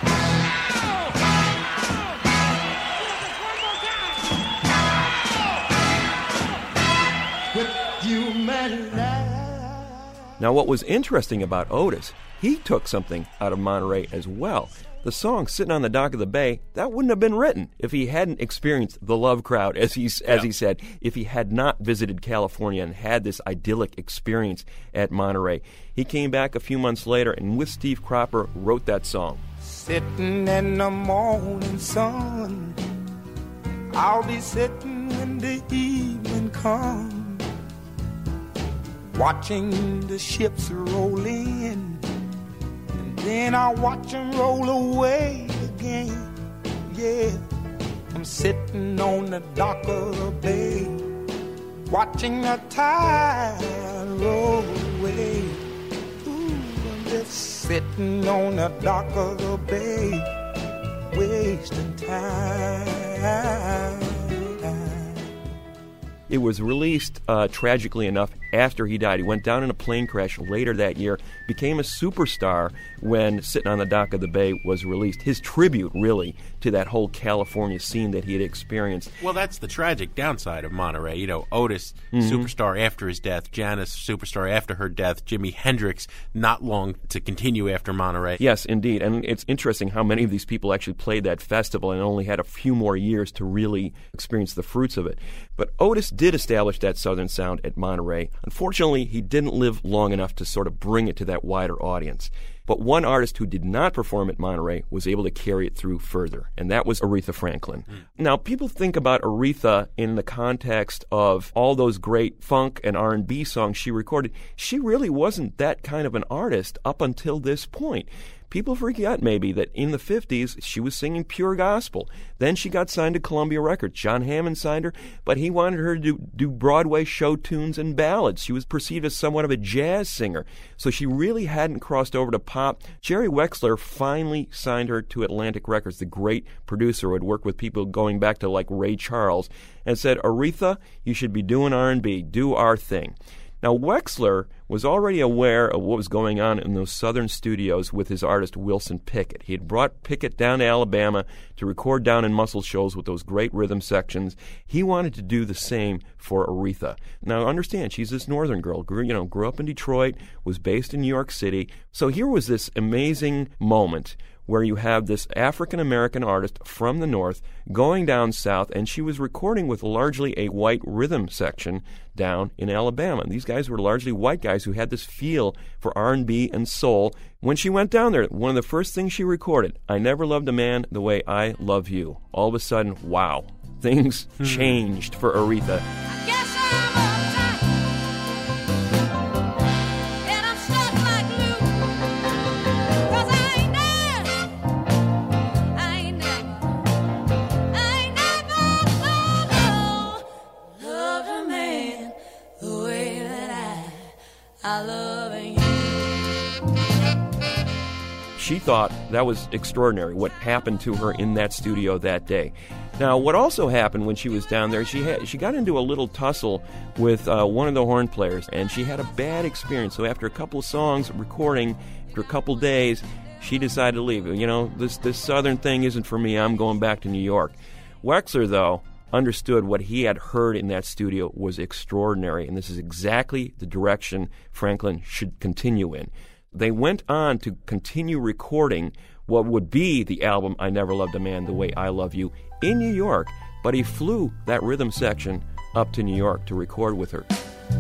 With you, man. Now, what was interesting about Otis, he took something out of Monterey as well. The song Sitting on the Dock of the Bay, that wouldn't have been written if he hadn't experienced the love crowd, as he, as yeah. he said, if he had not visited California and had this idyllic experience at Monterey. He came back a few months later and with Steve Cropper wrote that song. Sitting in the morning sun, I'll be sitting when the evening comes, watching the ships roll in. Then I watch them roll away again. Yeah, I'm sitting on the dock of the bay, watching the tide roll away. Ooh, I'm just sitting on the dock of the bay, wasting time. It was released, uh, tragically enough, after he died. He went down in a plane crash later that year, became a superstar when Sitting on the Dock of the Bay was released. His tribute, really, to that whole California scene that he had experienced. Well, that's the tragic downside of Monterey. You know, Otis, Mm-hmm. superstar after his death. Janis, superstar after her death. Jimi Hendrix, not long to continue after Monterey. Yes, indeed. And it's interesting how many of these people actually played that festival and only had a few more years to really experience the fruits of it. But Otis did establish that Southern sound at Monterey. Unfortunately, he didn't live long enough to sort of bring it to that wider audience. But one artist who did not perform at Monterey was able to carry it through further, and that was Aretha Franklin. Mm. Now, people think about Aretha in the context of all those great funk and R and B songs she recorded. She really wasn't that kind of an artist up until this point. People forget maybe that in the fifties, she was singing pure gospel. Then she got signed to Columbia Records. John Hammond signed her, but he wanted her to do, do Broadway show tunes and ballads. She was perceived as somewhat of a jazz singer, so she really hadn't crossed over to pop. Jerry Wexler finally signed her to Atlantic Records, the great producer who had worked with people going back to like Ray Charles, and said, Aretha, you should be doing R and B, do our thing. Now, Wexler was already aware of what was going on in those southern studios with his artist Wilson Pickett. He had brought Pickett down to Alabama to record down in Muscle Shoals with those great rhythm sections. He wanted to do the same for Aretha. Now, understand, she's this northern girl, grew, you know, grew up in Detroit, was based in New York City. So here was this amazing moment where you have this African-American artist from the North going down south, and she was recording with largely a white rhythm section down in Alabama. And these guys were largely white guys who had this feel for R and B and soul. When she went down there, one of the first things she recorded, I Never Loved a Man the Way I Love You. All of a sudden, wow, things changed for Aretha. She thought that was extraordinary, what happened to her in that studio that day. Now, what also happened when she was down there, she had she got into a little tussle with uh, one of the horn players, and she had a bad experience. So after a couple of songs recording, after a couple days, she decided to leave. You know, this, this Southern thing isn't for me. I'm going back to New York. Wexler, though, understood what he had heard in that studio was extraordinary, and this is exactly the direction Franklin should continue in. They went on to continue recording what would be the album I Never Loved a Man the Way I Love You in New York, but he flew that rhythm section up to New York to record with her.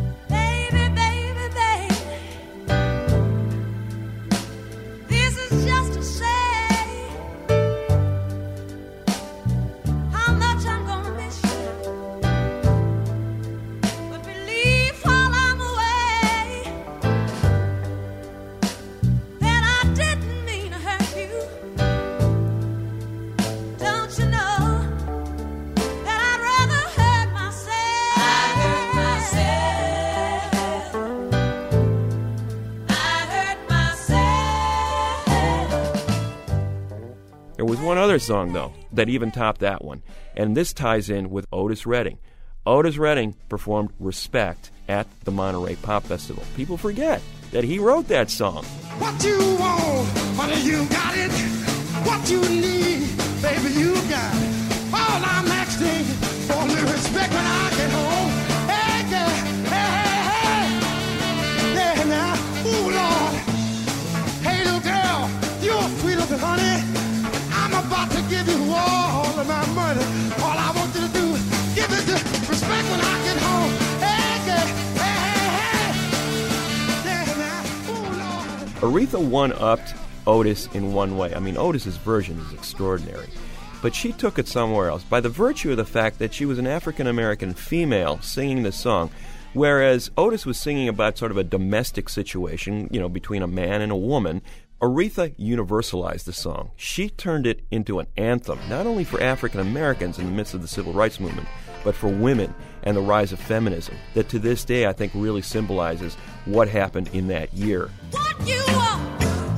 There was one other song, though, that even topped that one, and this ties in with Otis Redding. Otis Redding performed Respect at the Monterey Pop Festival. People forget that he wrote that song. What you want, honey, you got it. What you need, baby, you got it. All I'm asking for me respect when I get home. Hey, yeah, hey, hey, hey. Yeah, now, ooh, Lord. Hey, little girl, you're sweet looking, honey. I'm about to give you all of my money. All I want you to do is give it to respect when I get home. Hey, yeah, hey, hey, hey. Yeah, now, ooh, Lord. Aretha one-upped Otis in one way. I mean, Otis's version is extraordinary. But she took it somewhere else by the virtue of the fact that she was an African-American female singing this song, whereas Otis was singing about sort of a domestic situation, you know, between a man and a woman. Aretha universalized the song. She turned it into an anthem, not only for African Americans in the midst of the civil rights movement, but for women and the rise of feminism, that to this day I think really symbolizes what happened in that year. What you want?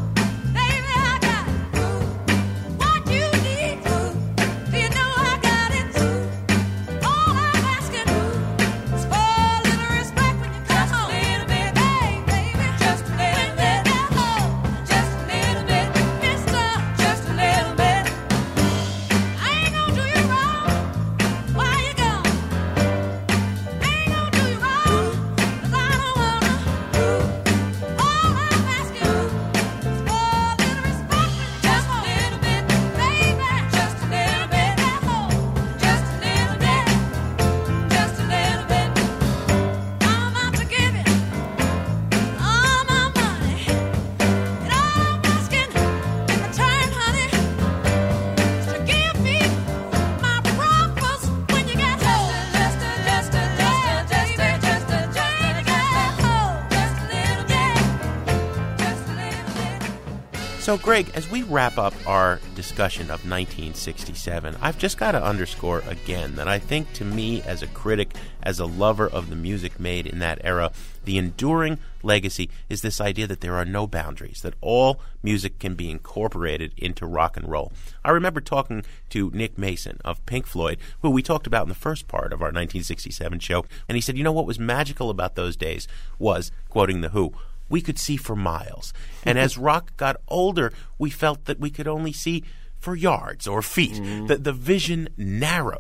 So, Greg, as we wrap up our discussion of nineteen sixty-seven, I've just got to underscore again that I think, to me, as a critic, as a lover of the music made in that era, the enduring legacy is this idea that there are no boundaries, that all music can be incorporated into rock and roll. I remember talking to Nick Mason of Pink Floyd, who we talked about in the first part of our nineteen sixty-seven show, and he said, you know what was magical about those days was, quoting The Who, we could see for miles. And as rock got older, we felt that we could only see for yards or feet. Mm. The, the vision narrowed.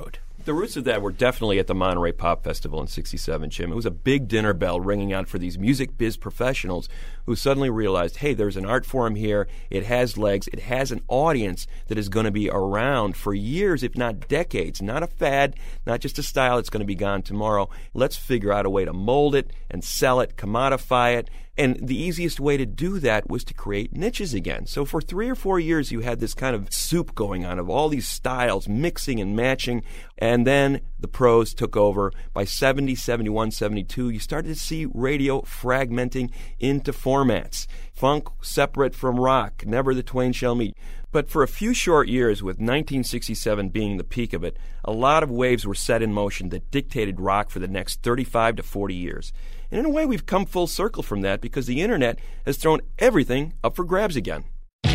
The roots of that were definitely at the Monterey Pop Festival in sixty-seven, Jim. It was a big dinner bell ringing out for these music biz professionals who suddenly realized, hey, there's an art form here. It has legs. It has an audience that is going to be around for years, if not decades. Not a fad, not just a style that's going to be gone tomorrow. Let's figure out a way to mold it and sell it, commodify it. And the easiest way to do that was to create niches again. So for three or four years, you had this kind of soup going on of all these styles mixing and matching. And then the pros took over. By seventy, seventy-one, seventy-two, you started to see radio fragmenting into formats. Funk separate from rock. Never the twain shall meet. But for a few short years, with nineteen sixty-seven being the peak of it, a lot of waves were set in motion that dictated rock for the next thirty-five to forty years. And in a way, we've come full circle from that because the internet has thrown everything up for grabs again.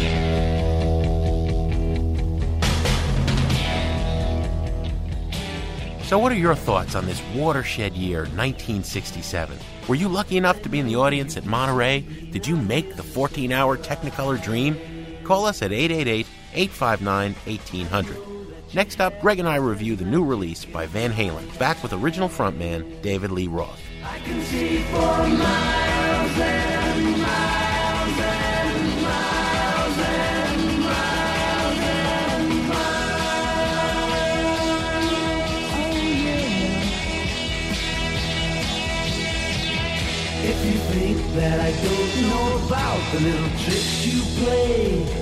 So what are your thoughts on this watershed year, nineteen sixty-seven? Were you lucky enough to be in the audience at Monterey? Did you make the fourteen-hour Technicolor dream? Call us at eight eight eight, eight five nine, one eight zero zero. Next up, Greg and I review the new release by Van Halen, back with original frontman David Lee Roth. I can see for miles and miles and miles and miles and miles. Oh, yeah. If you think that I don't know about the little tricks you play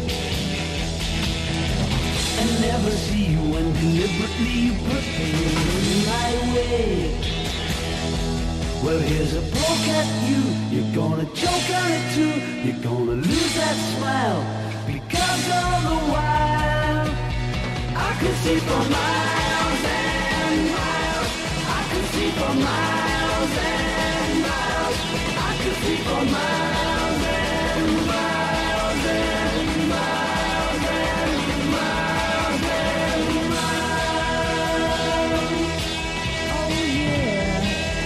and never see you when deliberately you put things in my way, well, here's a poke at you. You're gonna choke on it too. You're gonna lose that smile because all the while I can see for miles and miles. I can see for miles and miles. I can see for miles and miles and miles and miles and miles. Oh yeah.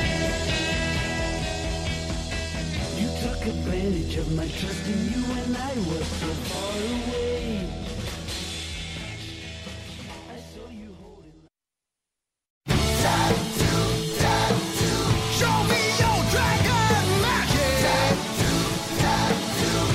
Took advantage of my trust in you when I was so far away. I saw you holding tattoo, tattoo. Show me your dragon magic. Tattoo, tattoo.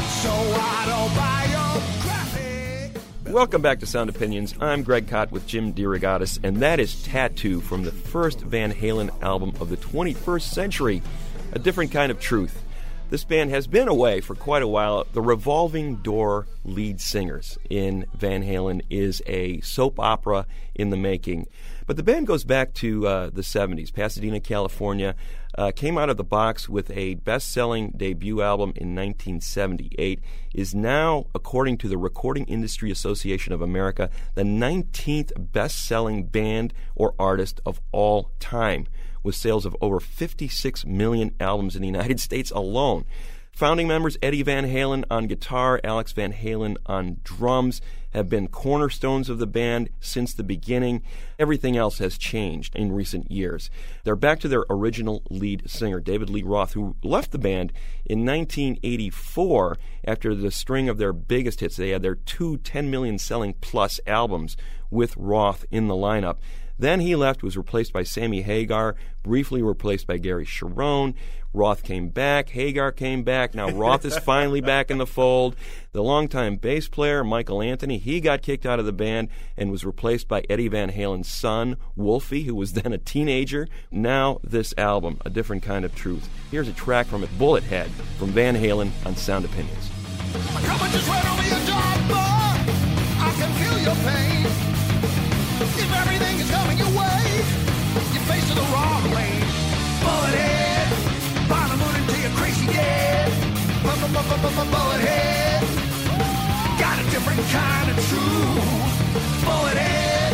So autobiographic. Welcome back to Sound Opinions. I'm Greg Kot with Jim DeRogatis, and that is Tattoo from the first Van Halen album of the twenty-first century, A Different Kind of Truth. This band has been away for quite a while. The Revolving Door lead singers in Van Halen is a soap opera in the making. But the band goes back to uh, the seventies. Pasadena, California, uh, came out of the box with a best-selling debut album in nineteen seventy-eight, is now, according to the Recording Industry Association of America, the nineteenth best-selling band or artist of all time, with sales of over fifty-six million albums in the United States alone. Founding members Eddie Van Halen on guitar, Alex Van Halen on drums, have been cornerstones of the band since the beginning. Everything else has changed in recent years. They're back to their original lead singer, David Lee Roth, who left the band in nineteen eighty-four after the string of their biggest hits. They had their two ten million selling plus albums with Roth in the lineup. Then he left, was replaced by Sammy Hagar, briefly replaced by Gary Cherone. Roth came back, Hagar came back. Now Roth is finally back in the fold. The longtime bass player, Michael Anthony, he got kicked out of the band and was replaced by Eddie Van Halen's son, Wolfie, who was then a teenager. Now this album, A Different Kind of Truth. Here's a track from it, Bullet Head, from Van Halen on Sound Opinions. Come and just right over your job, boy. I can feel your pain. If everything is coming your way, you're facing the wrong lane. Bullet head, by the moon until you're crazy dead. Bullet head, got a different kind of truth. Bullet head,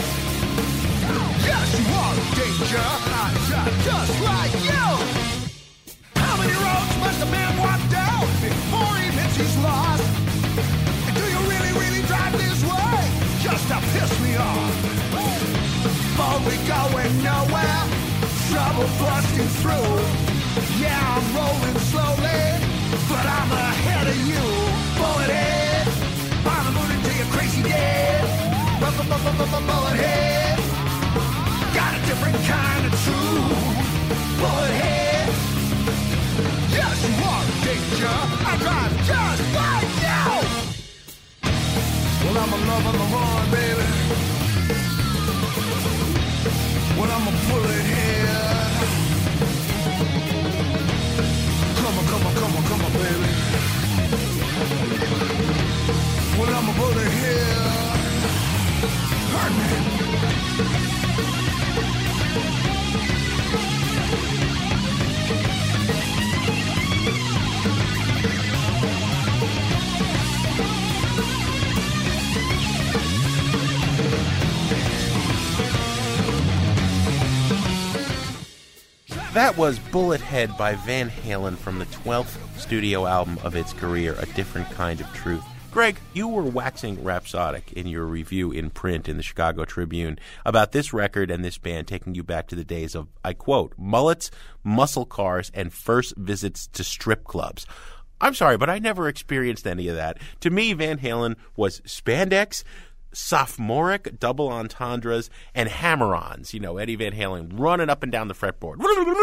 yes, you are a danger, just like you. How many roads must a man walk down before he admits he's lost? And do you really, really drive this way just to piss me off? But we going nowhere, trouble busting through. Yeah, I'm rolling slowly, but I'm ahead of you. Bullet head, by the moon until you're crazy dead. Bullet head, got up on the horn, baby. When I'm a bullet head. Come on, come on, come on, come on, baby. When I'm a bullet head. Hurt me. That was Bullet Head by Van Halen from the twelfth studio album of its career, A Different Kind of Truth. Greg, you were waxing rhapsodic in your review in print in the Chicago Tribune about this record and this band taking you back to the days of, I quote, mullets, muscle cars, and first visits to strip clubs. I'm sorry, but I never experienced any of that. To me, Van Halen was spandex, sophomoric double entendres, and hammer-ons. You know, Eddie Van Halen running up and down the fretboard.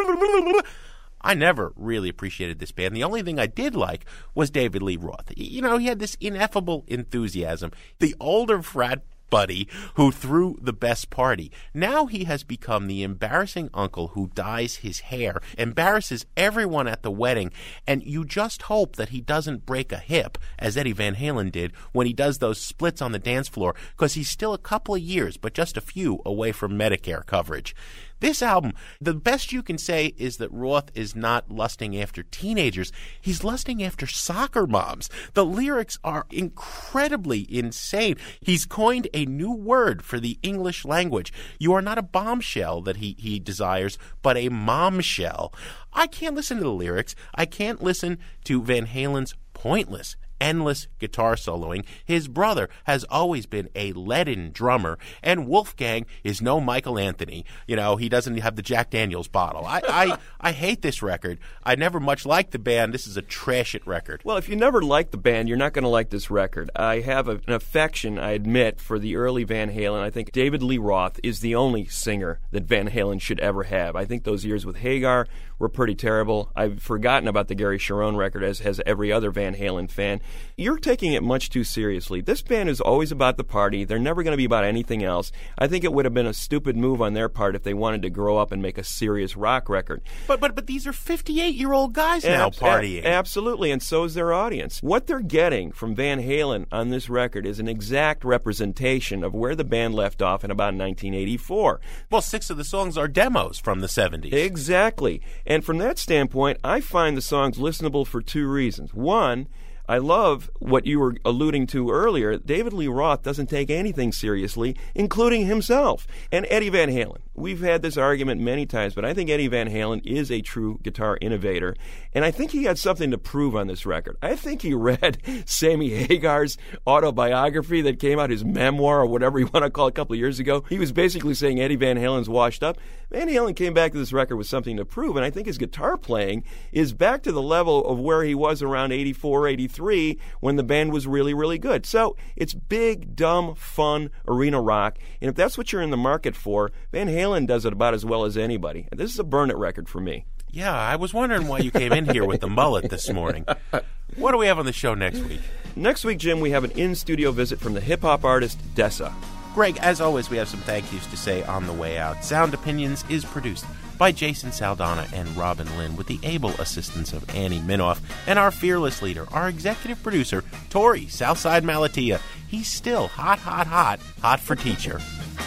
I never really appreciated this band. The only thing I did like was David Lee Roth. You know, he had this ineffable enthusiasm. The older frat buddy who threw the best party. Now he has become the embarrassing uncle who dyes his hair, embarrasses everyone at the wedding, and you just hope that he doesn't break a hip, as Eddie Van Halen did, when he does those splits on the dance floor, because he's still a couple of years, but just a few, away from Medicare coverage. This album, the best you can say is that Roth is not lusting after teenagers. He's lusting after soccer moms. The lyrics are incredibly insane. He's coined a new word for the English language. You are not a bombshell that he, he desires, but a momshell. I can't listen to the lyrics. I can't listen to Van Halen's pointless, endless guitar soloing. His brother has always been a leaden drummer, and Wolfgang is no Michael Anthony. You know, he doesn't have the Jack Daniels bottle. I, I, I hate this record. I never much liked the band. This is a trash-it record. Well, if you never liked the band, you're not going to like this record. I have a, an affection, I admit, for the early Van Halen. I think David Lee Roth is the only singer that Van Halen should ever have. I think those years with Hagar were pretty terrible. I've forgotten about the Gary Cherone record, as has every other Van Halen fan. You're taking it much too seriously. This band is always about the party. They're never going to be about anything else. I think it would have been a stupid move on their part if they wanted to grow up and make a serious rock record. But but but these are fifty-eight-year-old guys now Abs- partying. A- absolutely, and so is their audience. What they're getting from Van Halen on this record is an exact representation of where the band left off in about nineteen eighty-four. Well, six of the songs are demos from the seventies. Exactly. And from that standpoint, I find the songs listenable for two reasons. One, I love what you were alluding to earlier. David Lee Roth doesn't take anything seriously, including himself. And Eddie Van Halen. We've had this argument many times, but I think Eddie Van Halen is a true guitar innovator. And I think he had something to prove on this record. I think he read Sammy Hagar's autobiography that came out, his memoir or whatever you want to call it, a couple of years ago. He was basically saying Eddie Van Halen's washed up. Van Halen came back to this record with something to prove, and I think his guitar playing is back to the level of where he was around eighty-four, eighty-three when the band was really, really good. So it's big, dumb, fun arena rock, and if that's what you're in the market for, Van Halen does it about as well as anybody. And this is a burn-it record for me. Yeah, I was wondering why you came in here with the mullet this morning. What do we have on the show next week? Next week, Jim, we have an in-studio visit from the hip-hop artist Dessa. Greg, as always, we have some thank yous to say on the way out. Sound Opinions is produced by Jason Saldana and Robin Lynn with the able assistance of Annie Minoff and our fearless leader, our executive producer, Tori Southside Malatia. He's still hot, hot, hot, hot for teacher.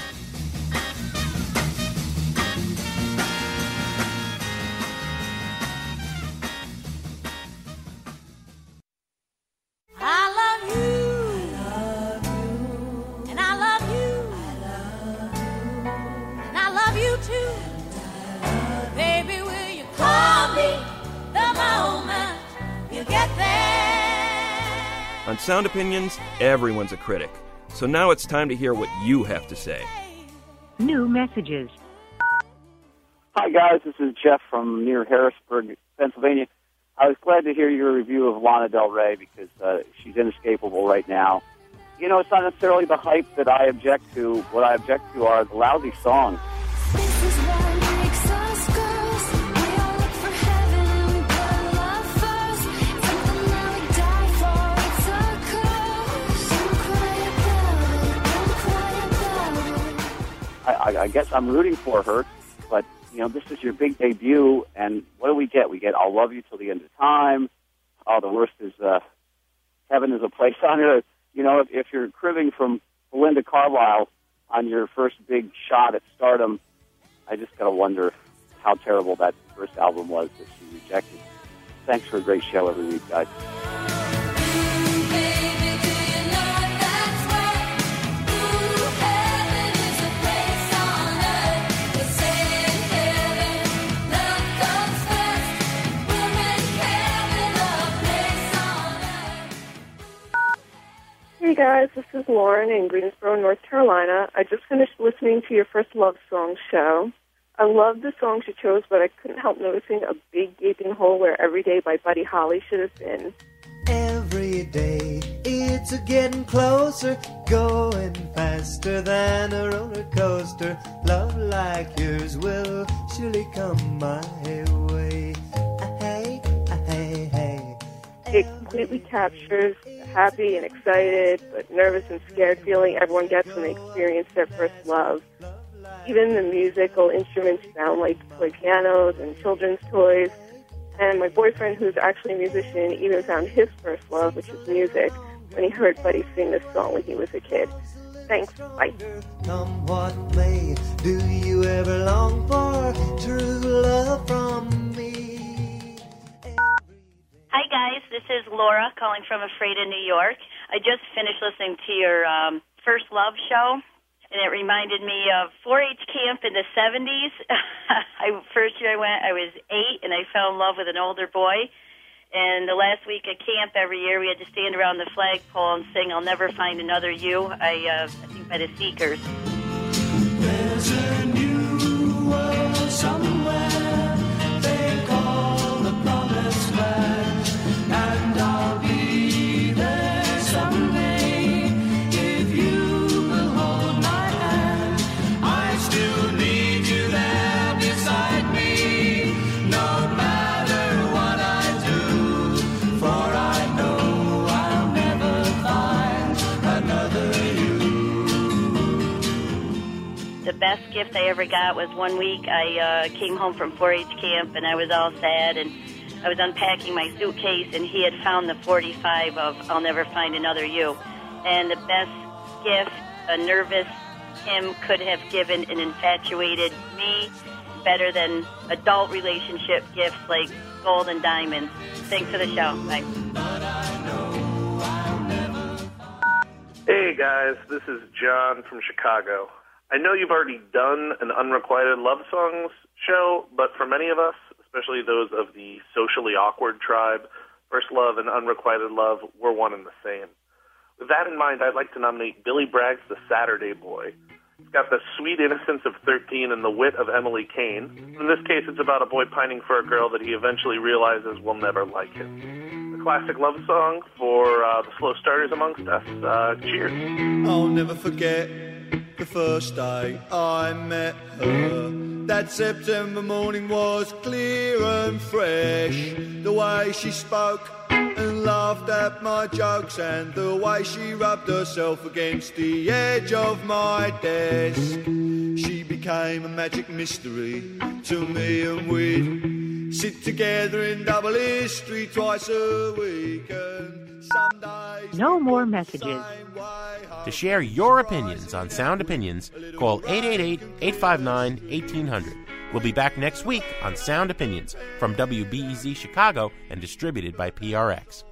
On Sound Opinions, everyone's a critic. So now it's time to hear what you have to say. New messages. Hi, guys. This is Jeff from near Harrisburg, Pennsylvania. I was glad to hear your review of Lana Del Rey because uh, she's inescapable right now. You know, it's not necessarily the hype that I object to. What I object to are the lousy songs. I, I guess I'm rooting for her, but, you know, this is your big debut, and what do we get? We get I'll Love You Till the End of Time. Oh, the worst is uh, Heaven Is a Place on Earth. You know, if, if you're cribbing from Belinda Carlisle on your first big shot at stardom, I just got to wonder how terrible that first album was that she rejected. Thanks for a great show every week, guys. Hey guys, this is Lauren in Greensboro, North Carolina. I just finished listening to your first Love Song show. I love the songs you chose, but I couldn't help noticing a big gaping hole where Every Day by Buddy Holly should have been. Every day it's a getting closer, going faster than a roller coaster. Love like yours will surely come my way. Hey, hey, hey. It completely captures the happy and excited, but nervous and scared feeling everyone gets when they experience their first love. Even the musical instruments sound like toy pianos and children's toys. And my boyfriend, who's actually a musician, even found his first love, which is music, when he heard Buddy sing this song when he was a kid. Thanks. Bye. Come what may, do you ever long for true love from me? Hi, guys. This is Laura calling from Ephrata, New York. I just finished listening to your um, First Love show, and it reminded me of four H camp in the seventies. I, first year I went, I was eight, and I fell in love with an older boy. And the last week at camp every year, we had to stand around the flagpole and sing "I'll Never Find Another You," I, uh, I think by the Seekers. There's a new world somewhere they call the promised land, and I'll be there someday if you will hold my hand. I still need you there beside me, no matter what I do, for I know I'll never find another you. The best gift I ever got was one week I uh, came home from four H camp, and I was all sad, and I was unpacking my suitcase, and he had found the forty-five of "I'll Never Find Another You." And the best gift a nervous him could have given an infatuated me, better than adult relationship gifts like gold and diamonds. Thanks for the show. Bye. Hey guys, this is John from Chicago. I know you've already done an Unrequited Love Songs show, but for many of us, especially those of the socially awkward tribe, First Love and Unrequited Love were one and the same. With that in mind, I'd like to nominate Billy Bragg's The Saturday Boy. He's got the sweet innocence of thirteen and the wit of Emily Kane. In this case, it's about a boy pining for a girl that he eventually realizes will never like him. A classic love song for uh, the slow starters amongst us. Uh, cheers. I'll never forget the first day I met her. That September morning was clear and fresh. The way she spoke and laughed at my jokes, and the way she rubbed herself against the edge of my desk. She became a magic mystery to me, and we'd sit together in double history twice a week. And some days No more messages. To share your opinions on Sound Opinions, call eight eight eight, eight five nine, one eight hundred. We'll be back next week on Sound Opinions from W B E Z Chicago and distributed by P R X.